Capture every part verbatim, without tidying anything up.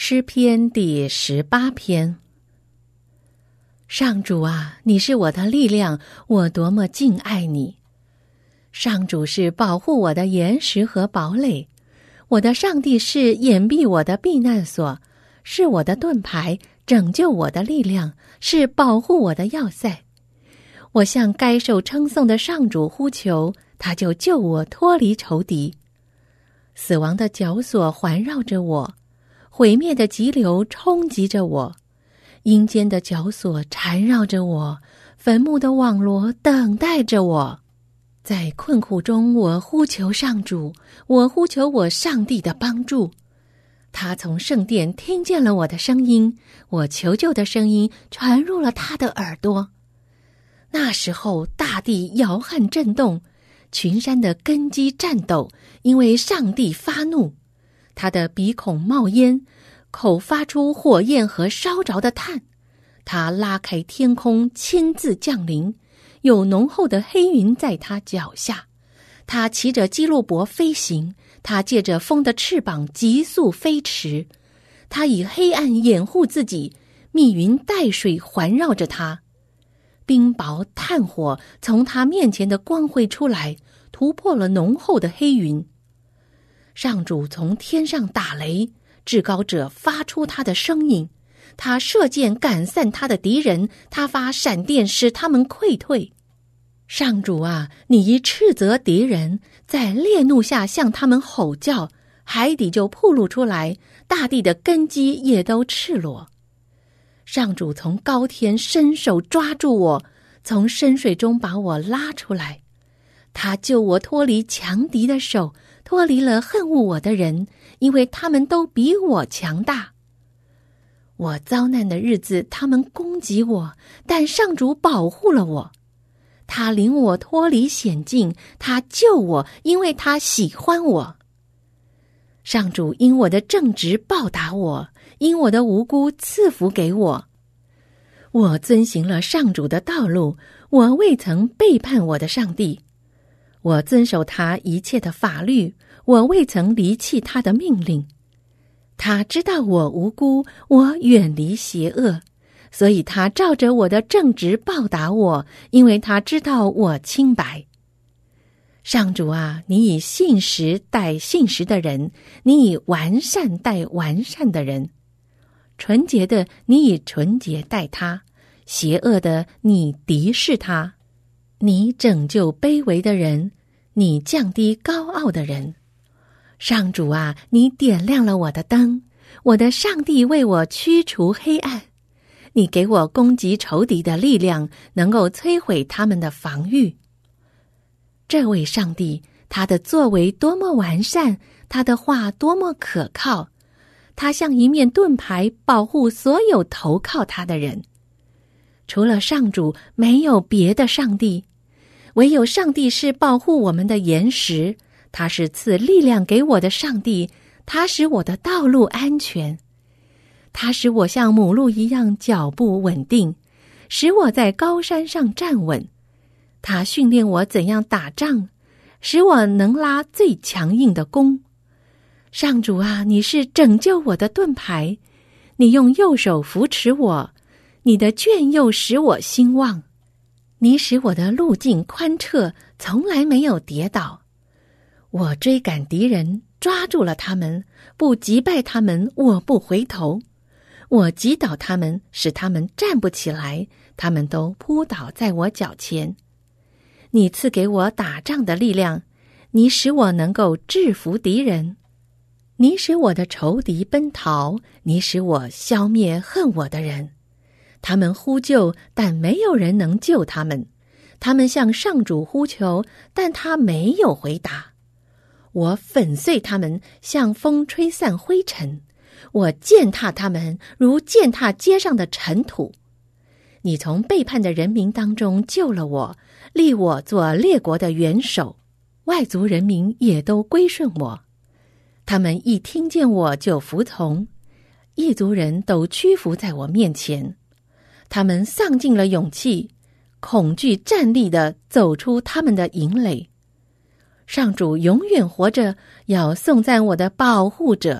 诗篇第十八篇。上主啊，你是我的力量，我多么敬爱你！上主是保护我的岩石和堡垒，我的上帝是掩蔽我的避难所，是我的盾牌，拯救我的力量，是保护我的要塞。我向该受称颂的上主呼求，他就救我脱离仇敌。死亡的绞索环绕着我，毁灭的急流冲击着我，阴间的绞索缠绕着我，坟墓的网罗等待着我。在困苦中，我呼求上主，我呼求我上帝的帮助。他从圣殿听见了我的声音，我求救的声音传入了他的耳朵。那时候，大地摇撼震动，群山的根基颤抖，因为上帝发怒。他的鼻孔冒烟，口发出火焰和烧着的炭。他拉开天空，亲自降临，有浓厚的黑云在他脚下。他骑着基路伯飞行，他借着风的翅膀急速飞驰。他以黑暗掩护自己，密云带水环绕着他。冰雹炭火从他面前的光辉出来，突破了浓厚的黑云。上主从天上打雷，至高者发出他的声音，他射箭赶散他的敌人，他发闪电使他们溃退。上主啊，你一斥责敌人，在烈怒下向他们吼叫，海底就暴露出来，大地的根基也都赤裸。上主从高天伸手抓住我，从深水中把我拉出来。他救我脱离强敌的手，脱离了恨恶我的人，因为他们都比我强大。我遭难的日子，他们攻击我，但上主保护了我。他领我脱离险境，他救我，因为他喜欢我。上主因我的正直报答我，因我的无辜赐福给我。我遵行了上主的道路，我未曾背叛我的上帝。我遵守他一切的法律，我未曾离弃他的命令。他知道我无辜，我远离邪恶，所以他照着我的正直报答我，因为他知道我清白。上主啊，你以信实待信实的人，你以完善待完善的人。纯洁的，你以纯洁待他；邪恶的，你敌视他。你拯救卑微的人，你降低高傲的人。上主啊，你点亮了我的灯，我的上帝为我驱除黑暗。你给我攻击仇敌的力量，能够摧毁他们的防御。这位上帝，他的作为多么完善，他的话多么可靠。他像一面盾牌，保护所有投靠他的人。除了上主，没有别的上帝。唯有上帝是保护我们的岩石，他是赐力量给我的上帝，他使我的道路安全。他使我像母鹿一样脚步稳定，使我在高山上站稳。他训练我怎样打仗，使我能拉最强硬的弓。上主啊，你是拯救我的盾牌，你用右手扶持我，你的眷佑使我兴旺。你使我的路径宽澈，从来没有跌倒。我追赶敌人，抓住了他们，不击败他们，我不回头。我击倒他们，使他们站不起来，他们都扑倒在我脚前。你赐给我打仗的力量，你使我能够制服敌人。你使我的仇敌奔逃，你使我消灭恨我的人。他们呼救，但没有人能救他们。他们向上主呼求，但他没有回答。我粉碎他们，像风吹散灰尘。我践踏他们，如践踏街上的尘土。你从背叛的人民当中救了我，立我做列国的元首。外族人民也都归顺我。他们一听见我就服从，异族人都屈服在我面前。他们丧尽了勇气，恐惧战栗地走出他们的营垒。上主永远活着，要颂赞我的保护者。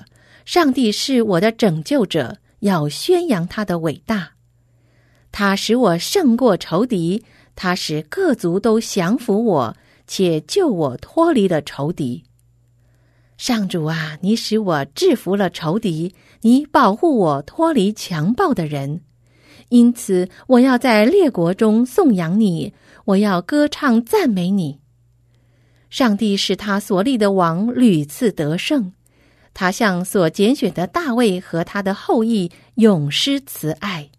上帝是我的拯救者，要宣扬他的伟大。他使我胜过仇敌，他使各族都降服我，且救我脱离了仇敌。上主啊，你使我制服了仇敌，你保护我脱离强暴的人。因此我要在列国中颂扬你，我要歌唱赞美你。上帝使他所立的王屡次得胜，他向所拣选的大卫和他的后裔永施慈爱。